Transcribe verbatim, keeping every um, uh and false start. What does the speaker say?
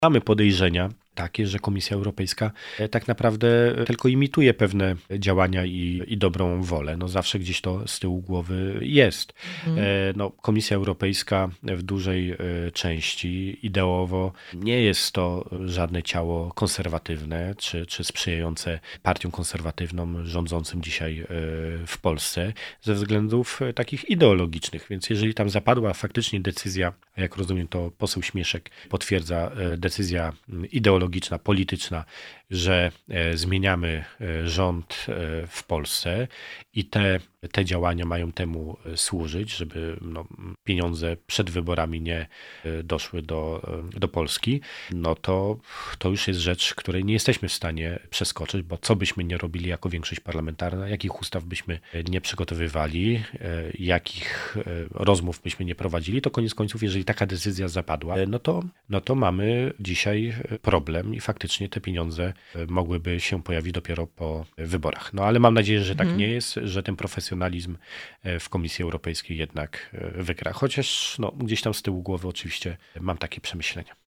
Mamy podejrzenia takie, że Komisja Europejska tak naprawdę tylko imituje pewne działania i, i dobrą wolę. No zawsze gdzieś to z tyłu głowy jest. Mhm. No, Komisja Europejska w dużej części ideowo nie jest to żadne ciało konserwatywne czy, czy sprzyjające partiom konserwatywnym rządzącym dzisiaj w Polsce ze względów takich ideologicznych. Więc jeżeli tam zapadła faktycznie decyzja, a jak rozumiem to poseł Śmieszek potwierdza, decyzja ideologiczna, polityczna, że zmieniamy rząd w Polsce i te, te działania mają temu służyć, żeby no, pieniądze przed wyborami nie doszły do, do Polski, no to, to już jest rzecz, której nie jesteśmy w stanie przeskoczyć, bo co byśmy nie robili jako większość parlamentarna, jakich ustaw byśmy nie przygotowywali, jakich rozmów byśmy nie prowadzili, to koniec końców, jeżeli taka decyzja zapadła, no to, no to mamy dzisiaj problem i faktycznie te pieniądze mogłyby się pojawić dopiero po wyborach. No ale mam nadzieję, że tak Mhm. nie jest, że ten profesjonalizm w Komisji Europejskiej jednak wygra. Chociaż no, gdzieś tam z tyłu głowy oczywiście mam takie przemyślenia.